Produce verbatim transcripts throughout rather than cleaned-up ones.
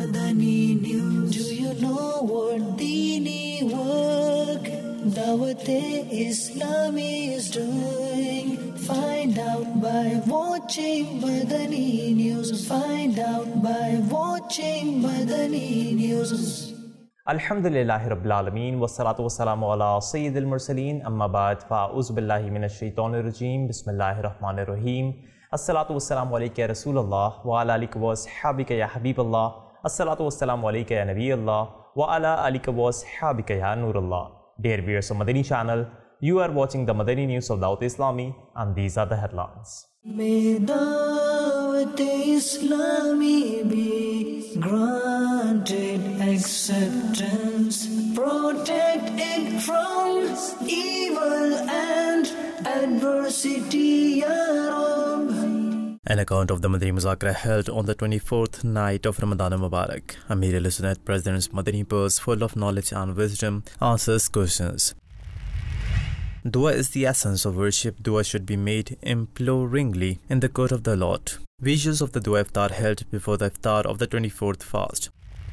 Madani News. Do you know what Dini work Dawat-e-Islami is doing? Find out by watching Madani News. Find out by watching Madani News. Alhamdulillahi Rabbil Alameen wassalatu wassalamu ala Sayyidil Mursaleen amma ba'd fa'uz billahi minash shaitanir rajeem bismillahir rahmanir rahim. Assalatu wassalamu alayka ya Rasulullah wa ala alika wa ashabika ya Habiballah. Assalatu wassalamu alayka ya Nabiyallah wa ala alika wa ashabika ya Nurullah. Dear viewers of Madani channel, you are watching the Madani News of Dawat-e-Islami and these are the headlines. May Dawat-e-Islami be granted acceptance, protect it from evil and adversity, Ya Rabb. An account of the Madani Muzakara held on the twenty-fourth night of Ramadan Mubarak. Amir al-Sunnat President's Madani purse full of knowledge and wisdom answers questions. Dua is the essence of worship. Dua should be made imploringly in the court of the Lord. Visuals of the Dua Iftar held before the Iftar of the twenty-fourth fast.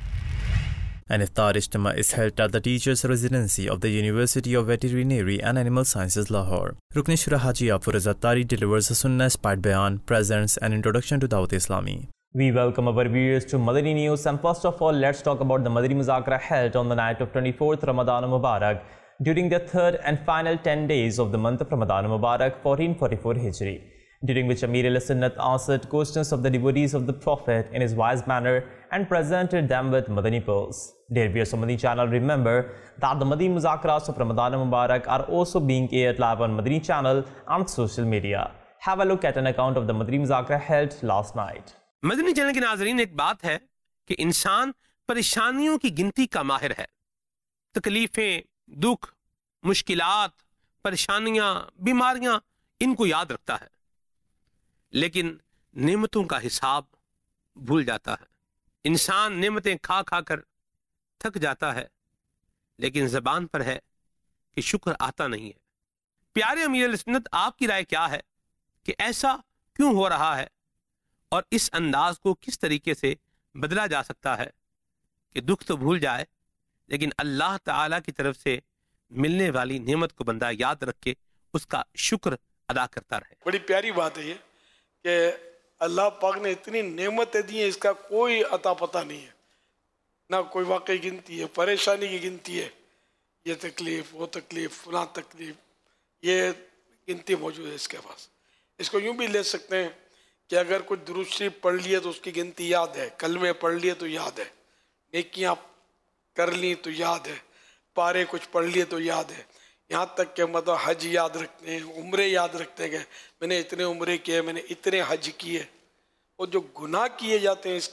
An Iftar Ijtima is held at the Teachers' Residency of the University of Veterinary and Animal Sciences, Lahore. Rukn Shura Haji Afroz Attari delivers a Sunnah-inspired bayan, presents an introduction to Dawat-e-Islami. We welcome our viewers to Madani News, and first of all, let's talk about the Madani Muzakara held on the night of twenty-fourth Ramadan Mubarak during the third and final ten days of the month of Ramadan Mubarak fourteen forty-four Hijri, during which Amir al-Sunnat answered questions of the devotees of the Prophet in his wise manner and presented them with Madani pearls. Dear viewers of Madani channel, remember that the Madani Muzakaras of Ramadan Mubarak are also being aired live on Madani channel and social media. Have a look at an account of the Madani Muzakara held last night. Madani channel کے ناظرین، ایک بات ہے کہ انسان پریشانیوں کی گنتی کا ماہر ہے. تکلیفیں، دکھ، مشکلات، پریشانیاں، بیماریاں ان کو یاد رکھتا ہے، لیکن نعمتوں کا حساب بھول جاتا ہے. انسان نعمتیں کھا کھا کر تھک جاتا ہے، لیکن زبان پر ہے کہ شکر آتا نہیں ہے. پیارے امیر علیہ سنت، آپ کی رائے کیا ہے کہ ایسا کیوں ہو رہا ہے اور اس انداز کو کس طریقے سے بدلا جا سکتا ہے کہ دکھ تو بھول جائے لیکن اللہ تعالیٰ کی طرف سے ملنے والی نعمت کو بندہ یاد رکھ کے اس کا شکر ادا کرتا رہے؟ بڑی پیاری بات ہے یہ کہ اللہ پاک نے اتنی نعمتیں دی ہیں، اس کا کوئی عطا پتہ نہیں ہے، نہ کوئی واقعی گنتی ہے، پریشانی کی گنتی ہے، یہ تکلیف، وہ تکلیف، فلاں تکلیف، یہ گنتی موجود ہے اس کے پاس. اس کو یوں بھی لے سکتے ہیں کہ اگر کچھ درود شریف پڑھ لیے تو اس کی گنتی یاد ہے، کلمے پڑھ لیے تو یاد ہے، نیکیاں کر لیں تو یاد ہے، پارے کچھ پڑھ لیے تو یاد ہے، یہاں تک کہ مطلب حج یاد رکھتے ہیں، عمرے یاد رکھتے ہیں کہ میں نے اتنے عمرے کیے، میں نے اتنے حج کیے. اور جو گناہ کیے جاتے ہیں اس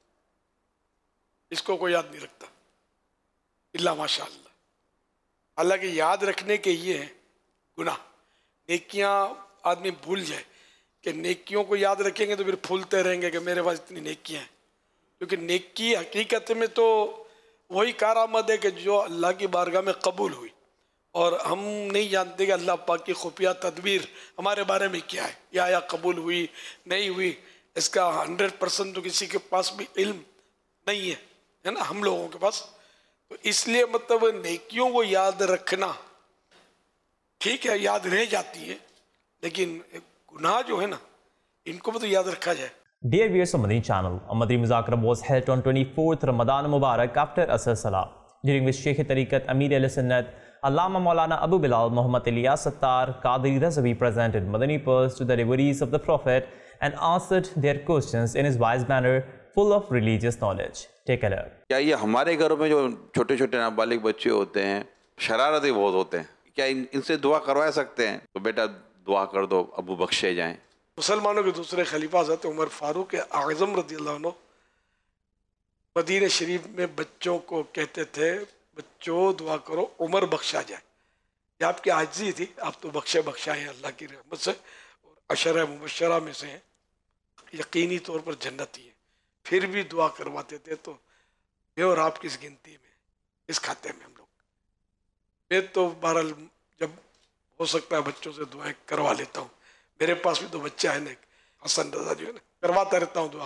اس کو کوئی یاد نہیں رکھتا الا ماشاء اللہ. حالانکہ یاد رکھنے کے یہ ہیں گناہ. نیکیاں آدمی بھول جائے کہ نیکیوں کو یاد رکھیں گے تو پھر پھولتے رہیں گے کہ میرے پاس اتنی نیکیاں ہیں، کیونکہ نیکی حقیقت میں تو وہی کارآمد ہے کہ جو اللہ کی بارگاہ میں قبول ہوئی، اور ہم نہیں جانتے کہ اللہ پاک کی خفیہ تدبیر ہمارے بارے میں کیا ہے، یا آیا قبول ہوئی نہیں ہوئی، اس کا ہنڈریڈ پرسنٹ تو کسی کے پاس بھی علم نہیں ہے ہے نا ہم لوگوں کے پاس. تو اس لیے مطلب نیکیوں کو یاد رکھنا ٹھیک ہے، یاد رہ جاتی ہے، لیکن گناہ جو ہے نا ان کو بھی تو یاد رکھا جائے. Dear viewers of Madani channel, a Madani Muzakara was held on twenty-fourth Ramadan Mubarak after Asr Salah, during which Sheikh Tariqat Amir al-Sunnat Allama Maulana Abu Bilal Muhammad Ilyas Sattar Qadri Razavi presented Madani pearls to the devotees of the Prophet and answered their questions in his wise manner, full of religious knowledge. Take a look. کیا یہ ہمارے گھروں میں جو چھوٹے چھوٹے نابالغ بچے ہوتے ہیں شرارتی بہت ہوتے ہیں، کیا ان سے دعا کروا سکتے ہیں؟ تو بیٹا دعا کر دو، ابو بخشے جائیں. مسلمانوں کے دوسرے خلیفہ حضرت عمر فاروق اعظم رضی اللہ عنہ مدینہ شریف میں بچوں کو کہتے تھے بچوں دعا کرو عمر بخشا جائے. یہ آپ کی عاجزی تھی، آپ تو بخشے بخشائے ہیں اللہ کی رحمت سے، اور عشرہ مبشرہ میں سے ہیں، یقینی طور پر جنتی ہیں، پھر بھی دعا کرواتے تھے. تو میں اور آپ کس گنتی میں، اس کھاتے میں ہم لوگ. میں تو بہرحال جب ہو سکتا ہے بچوں سے دعائیں کروا لیتا ہوں. میرے پاس بھی تو بچہ ہے نا حسن رضا جو ہے نا، کرواتا رہتا ہوں دعا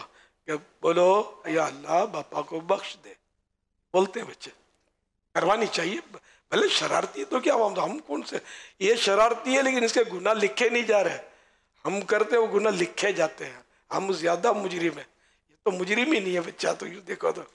کہ بولو یا اللہ باپا کو بخش دے، بولتے ہیں بچے، کروانی چاہیے، بھلے شرارتی ہے تو کیا، ہم کون سے، یہ شرارتی ہے لیکن اس کے گناہ لکھے نہیں جا رہے، ہم کرتے ہیں وہ گناہ لکھے جاتے ہیں، ہم زیادہ مجرم ہیں، یہ تو مجرم ہی نہیں ہے بچہ، تو یوں دیکھو تو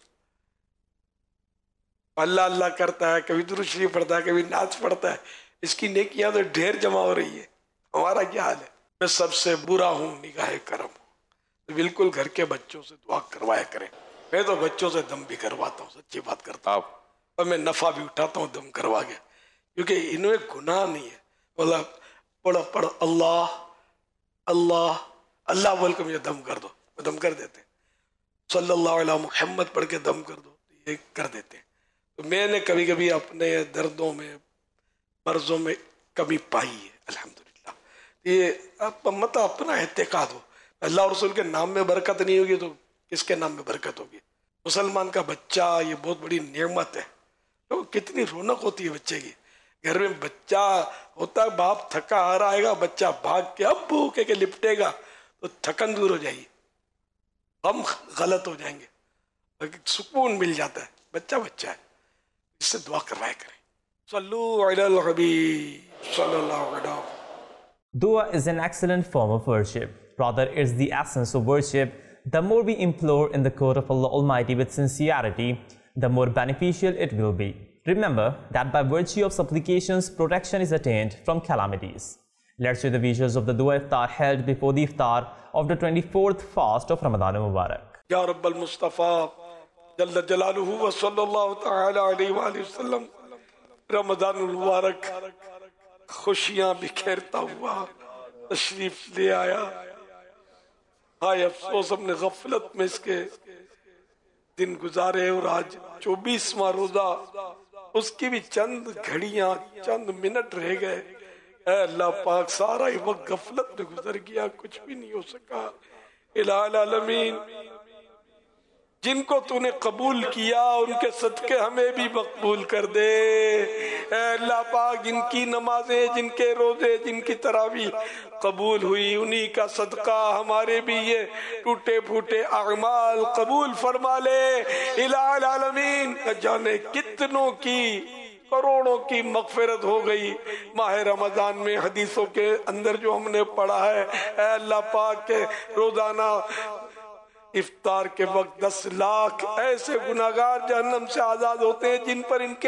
اللہ اللہ کرتا ہے، کبھی درود شریف پڑھتا ہے، کبھی نعت پڑھتا ہے، اس کی نیکیاں تو ڈھیر جمع ہو رہی ہے، ہمارا کیا حال ہے؟ میں سب سے برا ہوں نگاہ کرم ہوں، بالکل گھر کے بچوں سے دعا کروایا کریں، میں تو بچوں سے دم بھی کرواتا ہوں، سچی بات کرتا ہوں، اور میں نفع بھی اٹھاتا ہوں دم کروا کے، کیونکہ ان میں گناہ نہیں ہے، بولا پڑھ پڑھ اللہ اللہ اللہ بول کے مجھے دم کر دو، وہ دم کر دیتے ہیں، صلی اللہ علیہ محمد پڑھ کے دم کر دو، یہ کر دیتے ہیں۔ تو میں نے کبھی کبھی اپنے دردوں میں مرضوں میں کمی پائی ہے الحمدللہ، یہ مت اپنا اعتقاد ہو، اللہ اور رسول کے نام میں برکت نہیں ہوگی تو کس کے نام میں برکت ہوگی؟ مسلمان کا بچہ یہ بہت بڑی نعمت ہے، تو کتنی رونق ہوتی ہے بچے کی، گھر میں بچہ ہوتا ہے، باپ تھکا ہارا آئے گا، بچہ بھاگ کے ابو کہہ کے لپٹے گا تو تھکن دور ہو جائے گی، ہم غلط ہو جائیں گے، سکون مل جاتا ہے، بچہ بچہ ہے، اس سے دعا کروایا کریں۔ صلو علی الحبیب صلی اللہ علیہ وسلم۔ Dua is an excellent form of worship. Rather, it's the essence of worship. The more we implore in the court of Allah Almighty with sincerity, the more beneficial it will be. Remember that by virtue of supplications, protection is attained from calamities. Let's see the visuals of the Dua Iftar held before the Iftar of the twenty-fourth fast of Ramadan Mubarak. یا رب المصطفیٰ جل جلالہ و صلی اللہ تعالی علیہ وآلہ وسلم، رمضان المبارک خوشیاں بکھیرتا ہوا تشریف لے آیا، ہائے افسوس ہم نے غفلت میں اس کے دن گزارے، اور آج چوبیسواں روزہ، اس کی بھی چند گھڑیاں چند منٹ رہ گئے، اے اللہ پاک سارا ہی وقت غفلت میں گزر گیا، کچھ بھی نہیں ہو سکا۔ الہ العالمین جن کو تو نے قبول کیا ان کے صدقے ہمیں بھی مقبول کر دے، اے اللہ پاک جن کی نمازیں، جن کے روزے، جن کی تراویح قبول ہوئی، انہی کا صدقہ ہمارے بھی یہ ٹوٹے پھوٹے اعمال قبول فرما لے۔ الہ العالمین جانے کتنوں کی کروڑوں کی مغفرت ہو گئی ماہ رمضان میں، حدیثوں کے اندر جو ہم نے پڑھا ہے، اے اللہ پاک کے روزانہ افطار کے وقت دس لاکھ ایسے گناہگار جہنم سے آزاد ہوتے ہیں جن پر ان کے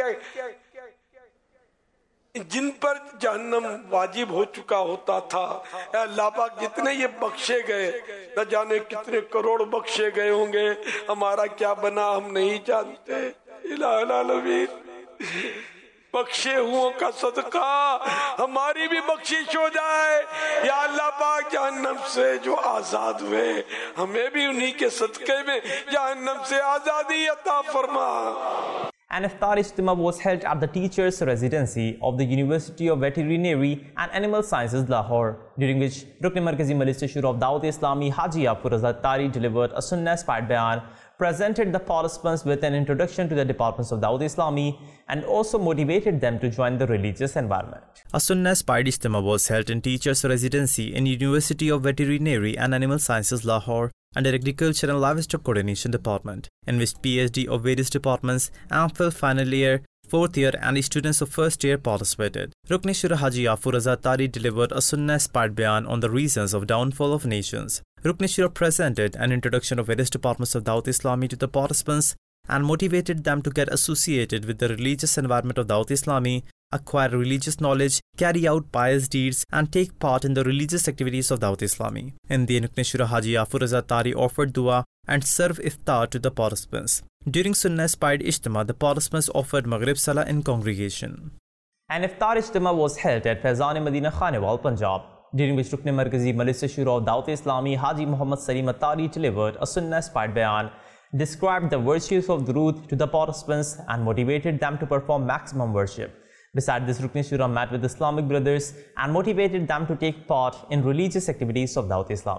جن پر جہنم واجب ہو چکا ہوتا تھا، اے اللہ پاک جتنے یہ بخشے گئے، نہ جانے کتنے کروڑ بخشے گئے ہوں گے، ہمارا کیا بنا ہم نہیں جانتے۔ الہ العالمین بخشے ہوں کا صدقہ ہماری بھی بخشش ہو جائے، یا اللہ پاک جہنم سے جو آزاد ہوئے ہمیں بھی انہی کے صدقے میں جہنم سے آزادی عطا فرما۔ An Iftar Ijtima was held at the Teachers' Residency of the University of Veterinary and Animal Sciences, Lahore, during which Rukn Markazi Majlis Shura of Dawat Islami Haji Afur Raza Tari delivered a Sunnah-inspired bayan, presented the participants with an introduction to the departments of Dawat Islami, and also motivated them to join the religious environment. A Sunnah-inspired Ijtima was held in Teachers' Residency in University of Veterinary and Animal Sciences, Lahore, under Agriculture and Livestock Coordination Department, in which PhD of various departments, AMPhil final year, fourth year and students of first year participated. Rukn Shura Haji Afur Raza Tari delivered a Sunnah-inspired bayan on the reasons of downfall of nations. Rukn Shura presented an introduction of various departments of Dawat Islami to the participants and motivated them to get associated with the religious environment of Dawat Islami, acquire religious knowledge, carry out pious deeds, and take part in the religious activities of Dawat Islami. In the end, Rukn Shura Haji Afur Raza Tari offered dua and served iftar to the participants. During Sunnah-inspired Ijtima, the participants offered Maghrib Salah in congregation. An Iftar Ijtima was held at Faizan Madina Khanewal, Punjab, during which Rukn Markazi Majlis Shura of Dawat Islami Haji Muhammad Salim Attari delivered a Sunnah-inspired bayan, described the virtues of Durood to the participants and motivated them to perform maximum worship. Besides this, Rukn Shura met with Islamic brothers and motivated them to take part in religious activities of Dawat Islami.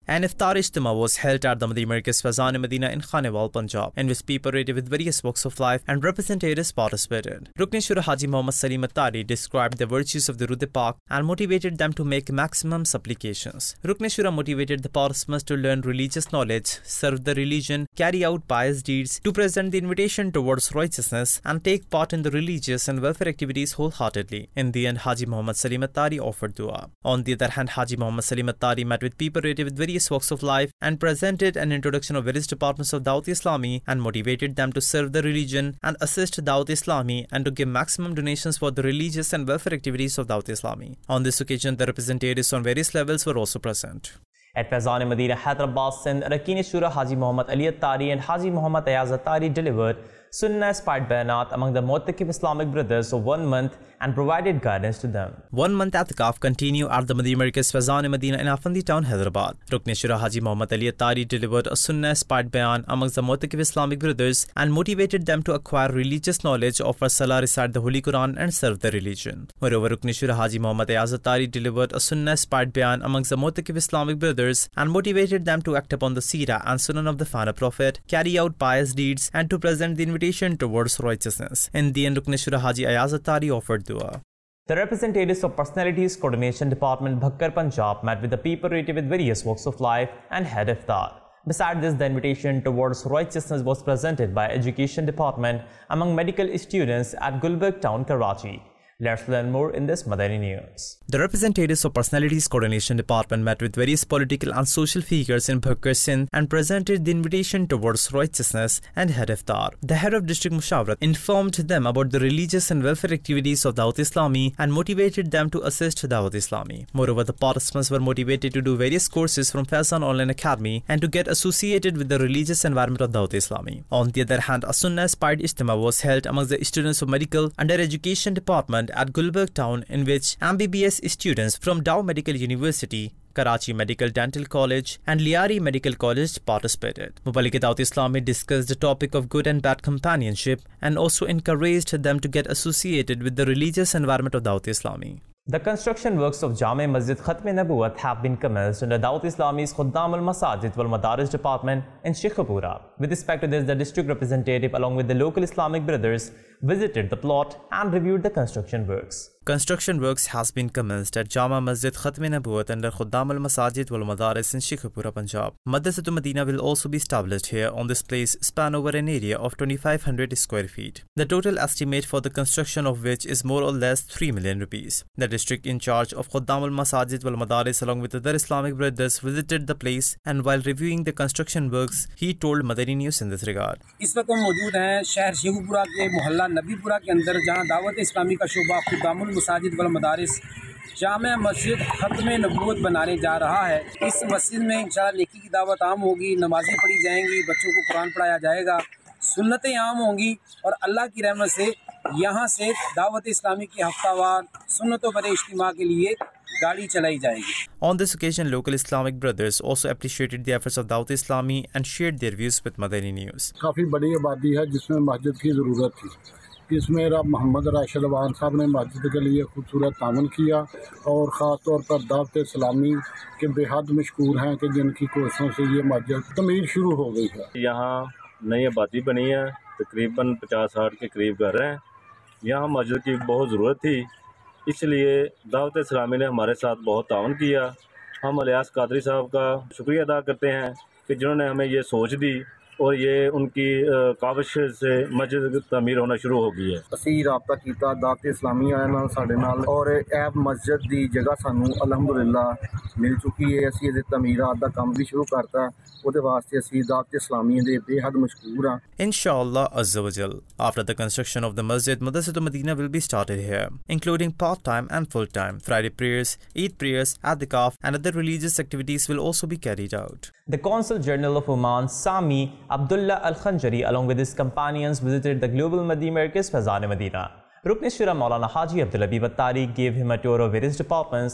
An iftar ijtima was held at the Madani Markaz Faizan Medina in Khanewal, Punjab, in which people related with various walks of life and representatives participated. Rukn Shura Haji Muhammad Salim Attari described the virtues of the Durud Pak and motivated them to make maximum supplications. Rukn Shura motivated the participants to learn religious knowledge, serve the religion, carry out pious deeds, to present the invitation towards righteousness, and take part in the religious and welfare activities wholeheartedly. In the end, Haji Muhammad Salim Attari offered dua. On the other hand, Haji Muhammad Salim Attari met with people related with various walks of life and presented an introduction of various departments of Dawat Islami and motivated them to serve the religion and assist Dawat Islami and to give maximum donations for the religious and welfare activities of Dawat Islami. On this occasion, the representatives on various levels were also present. At Faizan Medina, Hyderabad, Sindh, Rakeen Shura Haji Muhammad Ali Attari and Haji Muhammad Ayaz Attari delivered Sunnah-inspired bayanat among the Mu'takif Islamic brothers for one month and provided guidance to them. One month I'tikaf continued at the Madani Markaz Faizan Medina in Afandi town, Hyderabad. Rukn Shura Haji Muhammad Ali Attari delivered a Sunnah-inspired bayan amongst the Mu'takif Islamic brothers and motivated them to acquire religious knowledge, offer salah, recite the Holy Quran and serve the religion. Moreover, Rukn Shura Haji Muhammad Ayaz Attari delivered a Sunnah-inspired bayan amongst the Mu'takif Islamic brothers and motivated them to act upon the Seerah and Sunan of the final Prophet, carry out pious deeds and to present the invitation towards righteousness. In the end, Rukn Shura Haji Ayaz Attari offered dua. The representatives of Personalities Coordination Department, Bhakkar, Punjab met with the people related with various walks of life and had iftar. Besides this, the invitation towards righteousness was presented by Education Department among medical students at Gulberg Town, Karachi. Let's learn more in this Madani News. The representatives of Personalities Coordination Department met with various political and social figures in Bhakkar, Sindh and presented the invitation towards righteousness and had iftar. The head of District Mushawarat informed them about the religious and welfare activities of Dawat Islami and motivated them to assist Dawat Islami. Moreover, the participants were motivated to do various courses from Faizan Online Academy and to get associated with the religious environment of Dawat Islami. On the other hand, a Sunnah-inspired ijtima was held amongst the students of Medical under Education Department at Gulberg Town, in which M B B S students from Dow Medical University, Karachi Medical Dental College and Liari Medical College participated. Mubalik Dawat Islami discussed the topic of good and bad companionship and also encouraged them to get associated with the religious environment of Dawat Islami. The construction works of Jame Masjid Khatm-e-Nabuwat have been commenced under Dawat Islami's Khuddam al-Masajid wal Madaris Department in Sheikhupura. With respect to this, the district representative along with the local Islamic brothers visited the plot and reviewed the construction works. Construction works has been commenced at Jama Masjid Khatm-e-Nabuwat under Khuddam al-Masajid wal Madaris in Sheikhupura, Punjab. Madrasatul Medina will also be established here on this place, span over an area of twenty-five hundred square feet. The total estimate for the construction of which is more or less three million rupees. The district in charge of Khuddam al-Masajid wal Madaris along with other Islamic brothers visited the place, and while reviewing the construction works, he told Madani News in this regard. इस वक्त हम मौजूद हैं शहर शेखुपुरा के मोहल्ला नबीपुरा के अंदर, जहां दावत इस्लामी का शोबा खुद्दामुल मसाजिद वल मदारिस जामे मस्जिद खत्म नबूवत बनाने जा रहा है। इस मस्जिद में इंशाअल्लाह नेकी की दावत आम होगी, नमाज़ें पढ़ी जाएंगी, बच्चों को कुरान पढ़ाया जाएगा, सुन्नतें आम होंगी और अल्लाह की रहमत से यहाँ से दावत इस्लामी की हफ्तावार सुन्नतों पर इज्तिमा के लिए गाड़ी चलाई जाएगी. On this occasion, local Islamic brothers also appreciated the efforts of Dawat Islami and shared their views with Madani News. काफ़ी बड़ी आबादी है जिसमें मस्जिद की ज़रूरत थी. इसमें रब मोहम्मद राशिद अवान साहब ने मस्जिद के लिए खूबसूरत तामन किया और ख़ास तौर पर दावत इस्लामी के बेहद मशकूर हैं कि जिनकी कोशिशों से ये मस्जिद तमीर शुरू हो गई है. यहाँ नई आबादी बनी है, तकरीबन पचास साठ के करीब घर हैं. यहाँ मस्जिद की बहुत ज़रूरत थी, इसलिए दावत इस्लामी ने हमारे साथ बहुत ताउन किया. हम अलियास कादरी साहब का शुक्रिया अदा करते हैं कि जिन्होंने हमें ये सोच दी और ये उनकी काविश से मस्जिद तमीर होना शुरू हो गई है. ਅਸੀਂ ਰਾਬਤਾ ਕੀਤਾ ਦਾਵਤ ਇਸਲਾਮੀ ਆਇਆ ਨਾਲ ਸਾਡੇ ਨਾਲ ਔਰ ਇਹ ਮਸਜਿਦ ਦੀ ਜਗ੍ਹਾ ਸਾਨੂੰ ਅਲਹਮਦੁਲਿਲਾ ਮਿਲ ਚੁੱਕੀ ਹੈ. ਅਸੀਂ ਇਹਦੇ ਤਮੀਰਾਤ ਦਾ ਕੰਮ ਵੀ ਸ਼ੁਰੂ ਕਰਤਾ. ਉਹਦੇ ਵਾਸਤੇ ਅਸੀਂ ਦਾਵਤ ਇਸਲਾਮੀ ਦੇ ਬੇਹੱਦ ਮਸ਼ਕੂਰ ਹਾਂ. Inshallah Azza wa Jal. After the construction of the masjid, Madrasatul Medina will be started here, including part-time and full-time. Friday prayers, Eid prayers, I'tikaf and other religious activities will also be carried out. The Consul General of Oman, Sami Abdullah Al-Khanjari, along with his companions, visited the Global Madani Markaz Faizan Medina. Rukn Shura Maulana Haji Abdul Habib Attari gave him a tour of various departments.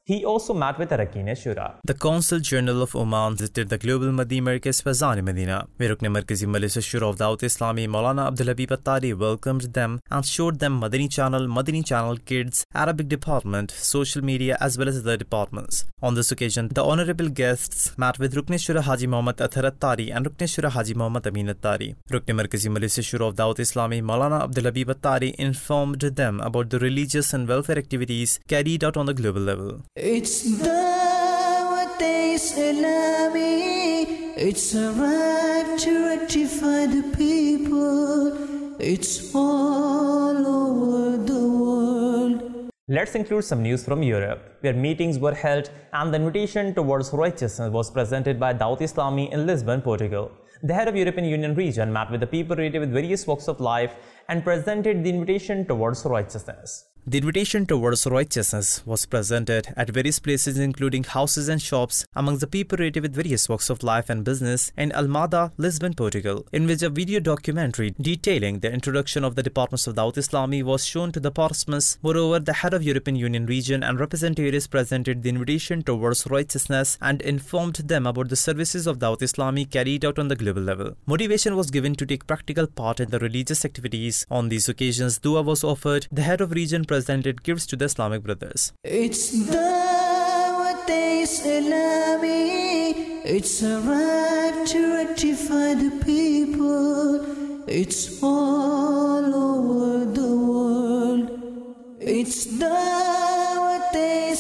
He also met with Arakin Shura. The Consul General of Oman visited the Global Madani Markaz Fazani Medina, where Rukn Markazi Majlis Shura of Dawat Islami Maulana Abdul Habib Attari welcomed them and showed them Madani Channel, Madani Channel Kids, Arabic Department, Social Media as well as other departments. On this occasion, the honourable guests met with Rukn Shura Haji Muhammad Athar Attari and Rukn Shura Haji Muhammad Amin Attari. Rukn Markazi Majlis Shura of Dawat Islami Maulana Abdul Habib Attari informed them about the religious and welfare activities carried out on the global level. It's Dawat Islami, it's arrived to rectify the people, it's all over the world. Let's include some news from Europe, where meetings were held and the invitation towards righteousness was presented by Dawat Islami in Lisbon, Portugal. The head of European Union region met with the people related with various walks of life and presented the invitation towards righteousness. The invitation towards righteousness was presented at various places including houses and shops amongst the people related with various walks of life and business in Almada, Lisbon, Portugal, in which a video documentary detailing the introduction of the departments of Dawat Islami was shown to the participants. Moreover, the head of European Union region and representatives presented the invitation towards righteousness and informed them about the services of Dawat Islami carried out on the global level. Motivation was given to take practical part in the religious activities. On these occasions, dua was offered. The head of region presented gifts to the Islamic brothers. It's Dawat Islami, it's arrived to rectify the people, it's all over the world. It's Dawat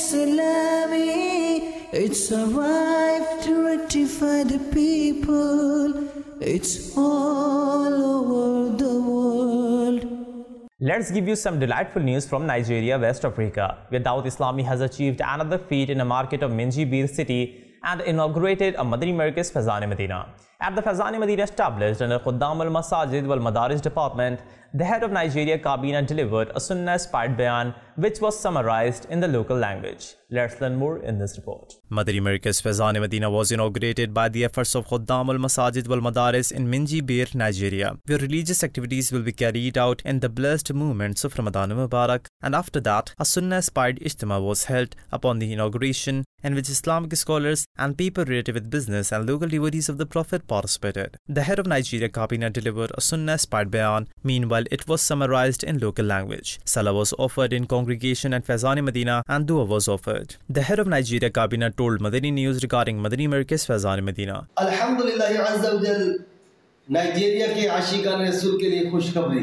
Islami, it's arrived to rectify the people, it's all over the world. Let's give you some delightful news from Nigeria, West Africa, where Dawat Islami has achieved another feat in the market of Minjibir city and inaugurated a Madani Markaz Fazani Medina. At the Fazani Medina established under Khuddam al-Masajid wal Madaris department, the head of Nigeria Kabineh delivered a Sunnah-inspired bayan which was summarized in the local language. Let's learn more in this report. Madani Markaz Fazani Medina was inaugurated by the efforts of Khuddam al-Masajid wal Madaris in Minjibir, Nigeria, where religious activities will be carried out in the blessed moments of Ramadan Mubarak, and after that, a Sunnah-inspired Ijtima was held upon the inauguration, in which Islamic scholars and people related with business and local devotees of the Prophet participated. The head of Nigeria Kabineh delivered a Sunnah-inspired bayan. Meanwhile, it was summarized in local language. Salah was offered in congregation at Fazani Medina and dua was offered. The head of Nigeria Kabineh told Madani News regarding Madani Markaz Fazani Medina. Alhamdulillah Azza wa Jal, Nigeria के आशिकान रसूल के लिए खुशखबरी.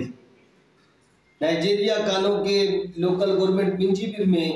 Nigeria कानों के local government मिंजीबिर में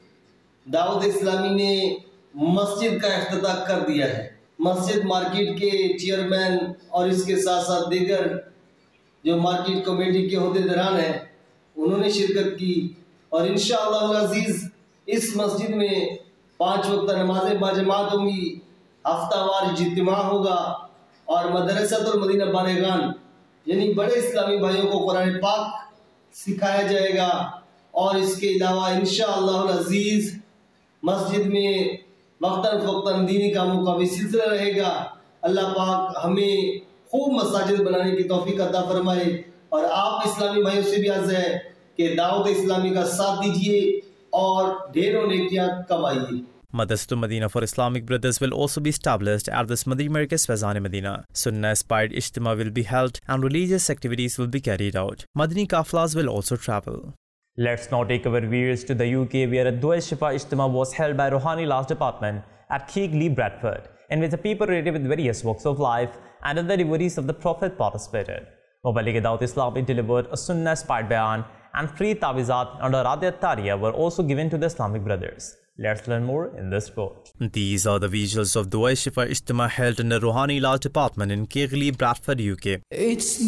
दावत इस्लामी ने मस्जिद का इफ्तिताह कर दिया है. मस्जिद मार्केट के चेयरमैन और इसके साथ साथ दीगर जो मार्केट कमेटी के अहदेदारान हैं उन्होंने शिरकत की और इंशाअल्लाह अज़ीज़ इस मस्जिद में पाँच वक्त नमाज़ें बाजमात होंगी, हफ्तावार इज्तिमा होगा और मदरसतुल मदीना बालेगान यानी बड़े इस्लामी भाइयों को कुरान पाक सिखाया जाएगा और इसके अलावा इंशाअल्लाह अज़ीज़ मस्जिद में वक्तन फ़क्तन दीनी कामों का भी सिलसिला रहेगा. अल्लाह पाक हमें खूब मसाजिद बनाने की तौफीक अता फरमाए और आप इस्लामी भाइयों से भी अर्ज़ है कि दावत इस्लामी का साथ दीजिए और ढेरों नेकियां कमाइए. Madrasatul Medina for Islamic Brothers will also be established at this Madani Markaz Fazani Medina. Sunnah-inspired Ijtima will be held and religious activities will be carried out. Madani Kaflas will also travel. Let's now take our viewers to the U K, where a Dua Shifa Ijtima was held by Rohani Last Department at Keighley, Bradford, in which the people related with various walks of life and other devotees of the Prophet participated. Muballigh Dawat Islami delivered a Sunnah-inspired bayan and free tawizat under Radiyat Tariya were also given to the Islamic brothers. Let's learn more in this report. These are the visuals of Dua Shifa Ijtima held in the Rohani Last Department in Keighley, Bradford, U K. It's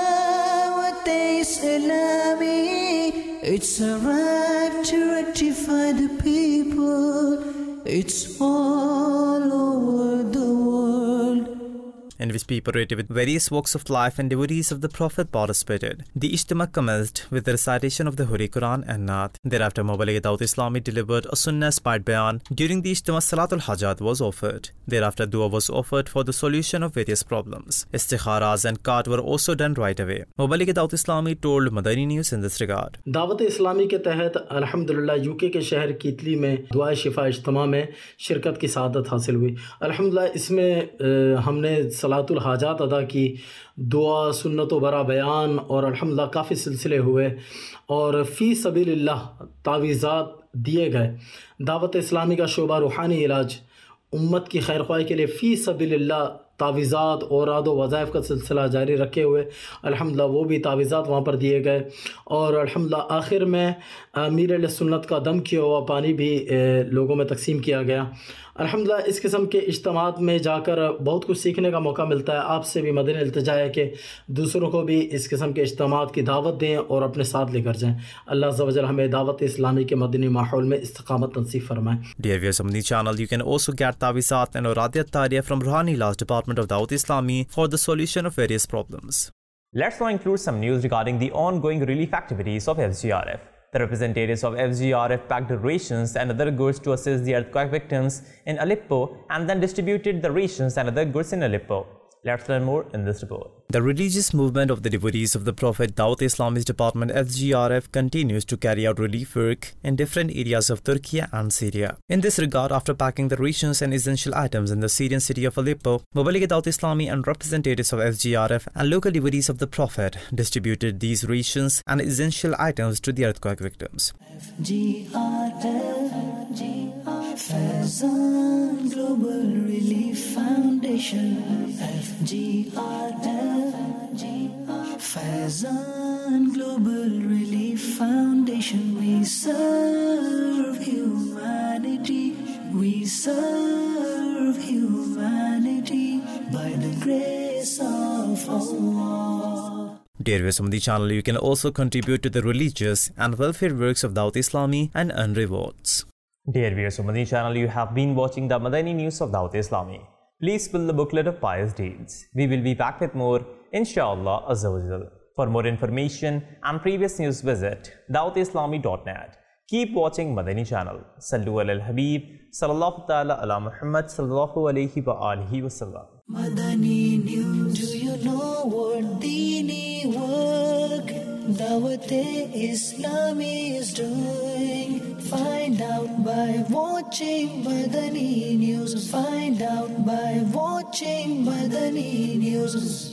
Dawat Islami, it's arrived to rectify the people, it's all over the world. In which which people related with various walks of life and devotees of the Prophet participated. The Ijtima commenced with the recitation of the Holy Quran and Naat. Thereafter, Mubaligh Dawat Islami delivered a Sunnah-inspired bayan. During the Ijtima, Salatul Hajat was offered. Thereafter, dua was offered for the solution of various problems. Istikharas and qat were also done right away. Mubaligh Dawat Islami told Madani News in this regard. Dawat Islami के तहत अल्हम्दुलिल्लाह UK के शहर कीतली में दुआ शिफा इज्तिमा में शिरकत की सआदत हासिल हुई। अल्हम्दुलिल्लाह इसमें हमने सलातुल हाजात अदा की, दुआ सुन्नत व बरा बयान और अल्हम्दुलिल्लाह काफ़ी सिलसिले हुए और फ़ी सबीलिल्लाह तावीज़ात दिए गए। दावत इस्लामी का शोबा रूहानी इलाज उम्मत की खैर ख्वाही के लिए फ़ी सबीलिल्लाह तावीज़ात और आदो वज़ाइफ का सिलसिला जारी रखे हुए अल्हम्दुलिल्लाह वो भी तावीज़ात वहाँ पर दिए गए और अल्हम्दुलिल्लाह आखिर में अमीर अहले सुन्नत का दम किया हुआ पानी भी लोगों में तकसीम किया गया। अल्हम्दुलिल्लाह इस किस्म के इज्तिमात में जाकर बहुत कुछ सीखने का मौका मिलता है। आपसे भी मदनी इल्तिजा है कि दूसरों को भी इस किस्म के इज्तिमात की दावत दें और अपने साथ लेकर जाएं। अल्लाह अज़्ज़ा व जल हमें दावत इस्लामी के मदनी माहौल में इस्तिकामत नसीब फरमाएं। Dear viewers of the channel, you can also get Tawizat and Auradiyat Tariya from Ruhani Ilaj Department of Dawat Islami for the solution of various problems. Let's now include some news regarding the ongoing relief activities of F G R F. The representatives of F G R F packed rations and other goods to assist the earthquake victims in Aleppo and then distributed the rations and other goods in Aleppo. Let's learn more in this report. The religious movement of the devotees of the Prophet Dawat Islami's department F G R F continues to carry out relief work in different areas of Turkey and Syria. In this regard, after packing the rations and essential items in the Syrian city of Aleppo, Mubaligh Dawat Islami and representatives of F G R F and local devotees of the Prophet distributed these rations and essential items to the earthquake victims. F G R F, Faizan Global Relief Foundation. F G R F, Faizan Global Relief Foundation. We serve humanity. We serve humanity by the grace of Allah. Dear viewers of the channel, you can also contribute to the religious and welfare works of Dawat Islami and earn rewards. Dear viewers of Madani channel, you have been watching the Madani News of Dawat Islami. Please fill the booklet of pious deeds. We will be back with more, inshallah azza wa jal. For more information and previous news, visit dawat islami dot net. Keep watching Madani channel. Sallu ala al-Habib, sallallahu ta'ala ala Muhammad, sallallahu alayhi wa alihi wa sallam. Madani News. Do you know what Deeni work Dawat-e-Islami is doing? Find out by watching Madani News. Find out by watching Madani News.